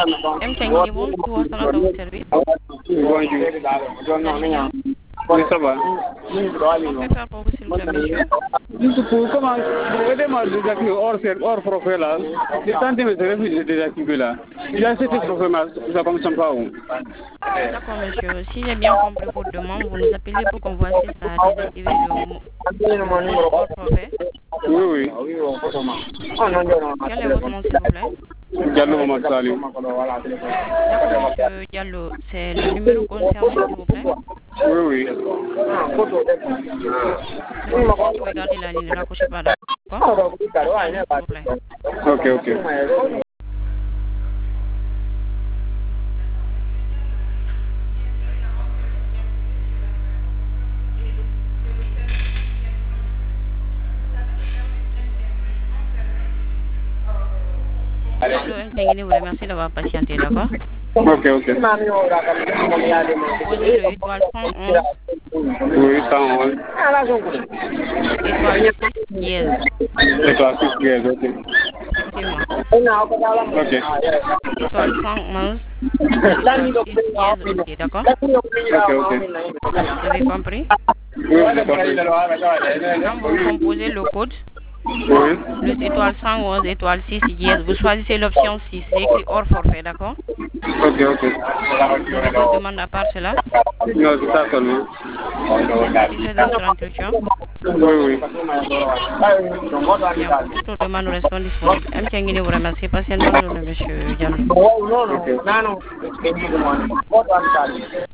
M. Bonjour, ça va dans votre service? Bonjour. Oui, ça va. On peut faire pour vous, s'il vous plaît, monsieur? Comment aidez-moi désactiver hors profil là. J'ai tenté de refuser de désactiver là. Il a accepté ce profil là, ça ne fonctionne pas. D'accord, monsieur. Si j'ai bien compris votre demande, vous nous appelez pour qu'on vous assiste à désactiver le mode hors profil. Oui. Quel est votre nom, s'il vous plaît? Diallo Mohamed Salim. D'accord, monsieur Diallo. C'est le numéro concerné, s'il vous plaît? Oui. Vous pouvez garder la ligne, ne raccrochez pas là. D'accord? S'il vous plaît. Ok. Vous remercie d'avoir patienté, d'accord? Ok. Composez le étoile 111. Oui, 111. Étoile 6 dièse. Étoile 6 dièse, ok. Effectivement. Ok. Étoile 111. Étoile 6 dièse aussi, d'accord? Ok. Vous avez compris? Oui, j'ai compris. Quand vous composez le code, Oui. plus étoile 111, étoile 6 dièse, vous choisissez l'option 6, c'est écrit hors forfait, d'accord? Ok. Vous avez d'autres demandes à part cela? Non, c'est ça seulement. Vous êtes satisfait de notre entretien? Oui. Bien, pour toute autre demande, nous restons disponibles. M. Tiangini vous remercie. Passez une bonne journée, monsieur Diallo. Ok.